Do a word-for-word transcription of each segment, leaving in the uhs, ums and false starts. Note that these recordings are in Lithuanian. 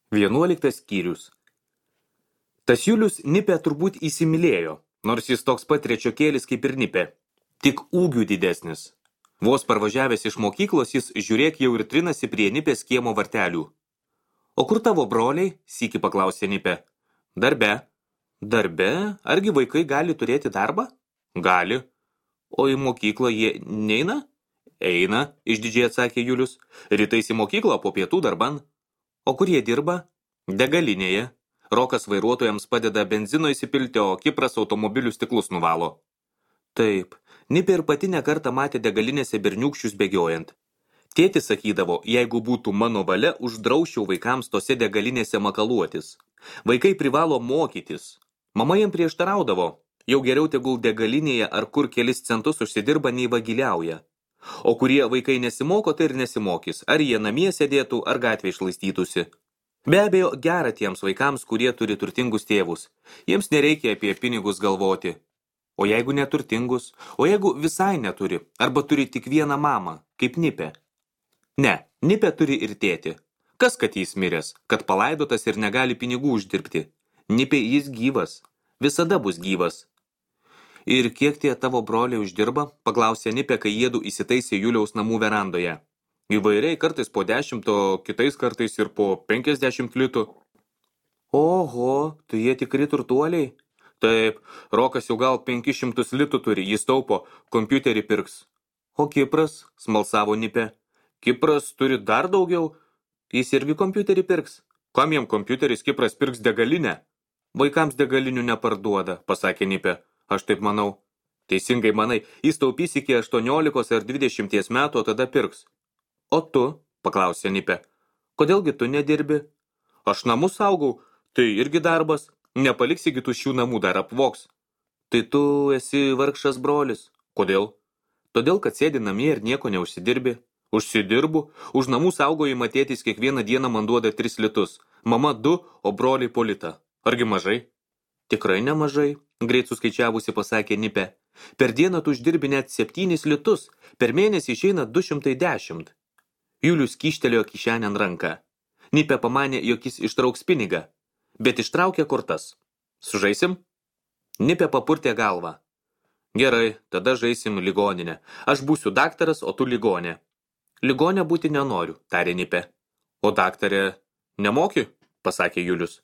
Vienuoliktas skyrius. Tas Julius Nipę turbūt įsimylėjo, nors jis toks pat trečiokėlis kaip ir Nipė, tik ūgių didesnis. Vos parvažiavęs iš mokyklos jis žiūrėk jau ir trinasi prie Nipės kiemo vartelių. O kur tavo broliai? Sykį paklausė Nipė. Darbe. Darbe? Argi vaikai gali turėti darbą? Gali. O į mokyklą jie neina? Eina, išdidžiai atsakė Julius. Rytais į mokyklą, po pietų darban. O kur jie dirba? Degalinėje. Rokas vairuotojams padeda benzino įsipilti, o Kipras automobilių stiklus nuvalo. Taip, Nipė ir pati nekartą matė degalinėse berniūkščius bėgiojant. Tėtis sakydavo, jeigu būtų mano valia, uždrausčiau vaikams tose degalinėse makaluotis. Vaikai privalo mokytis. Mama jiem prieštaraudavo, jau geriau tegul degalinėje ar kur kelis centus užsidirba nei vagiliauja. O kurie vaikai nesimoko, tai ir nesimokys, ar jie namie sėdėtų, ar gatvė išlaistytųsi. Be abejo, gera tiems vaikams, kurie turi turtingus tėvus. Jiems nereikia apie pinigus galvoti. O jeigu neturtingus, o jeigu visai neturi, arba turi tik vieną mamą, kaip Nipė. Ne, Nipė turi ir tėtį. Kas, kad jis miręs, kad palaidotas ir negali pinigų uždirbti? Nipė jis gyvas, visada bus gyvas. Ir kiek tie tavo broliai uždirba? Paklausė Nipė, kai jiedu įsitaisė Juliaus namų verandoje. Įvairiai, kartais po dešimt, o kitais kartais ir po penkiasdešimt litų. Oho, tu jie tikri turtuoliai? Taip, Rokas jau gal penkis šimtus litų turi, jis taupo, kompiuterį pirks. O Kipras, smalsavo Nipė. Kipras turi dar daugiau, jis irgi kompiuterį pirks. Kam jam kompiuteris, Kipras pirks degalinę? Vaikams degalinių neparduoda, pasakė Nipė. Aš taip manau. Teisingai manai, jis taupys iki aštuoniolikos ar dvidešimties metų, o tada pirks. O tu, paklausė Nipė, kodėlgi tu nedirbi? Aš namus saugau, tai irgi darbas, nepaliksi kitų šių namų dar apvoks. Tai tu esi vargšas brolis. Kodėl? Todėl, kad sėdi namie ir nieko neužsidirbi. Užsidirbu, už namų saugojimą tėtis kiekvieną dieną man duoda tris litus, mama du, o broliai po litą. Argi mažai? Tikrai nemažai, greit suskaičiavusi pasakė Nipė. Per dieną tu uždirbi net septynis litus, per mėnesį išeina du šimtai dešimt. Julius kyštelėjo kišenėn ranką. Nipė pamanė, jog jis ištrauks pinigą, bet ištraukė kortas. Sužaisim? Nipė papurtė galvą. Gerai, tada žaisim ligoninę. Aš būsiu daktaras, o tu ligonė. Ligonė būti nenoriu, tarė Nipė. O daktarė nemoki? Pasakė Julius.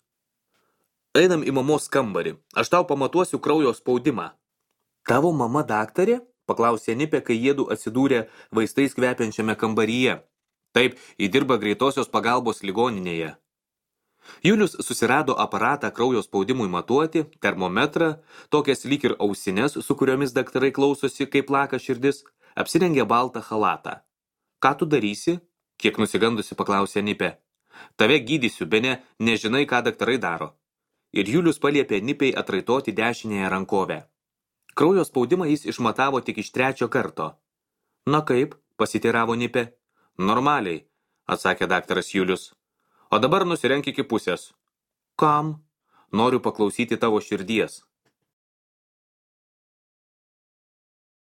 Einam į mamos kambarį. Aš tau pamatuosiu kraujo spaudimą. Tavo mama daktarė? Paklausė Nipė, kai jiedu atsidūrė vaistais kvepiančiame kambaryje. Taip, ji dirba greitosios pagalbos ligoninėje. Julius susirado aparatą kraujo spaudimui matuoti, termometrą, tokias lyg ir ausines, su kuriomis daktarai klausosi, kaip plaka širdis, apsirengė baltą chalatą. Ką tu darysi? Kiek nusigandusi paklausė Nipė. Tave gydysiu, bene nežinai, ką daktarai daro. Ir Julius paliepė Nipei atraitoti dešinėje rankovę. Kraujo spaudimą jis išmatavo tik iš trečio karto. Na kaip? Pasiteiravo Nipė. Normaliai, atsakė daktaras Julius. O dabar nusirenk iki pusės. Kam? Noriu paklausyti tavo širdies.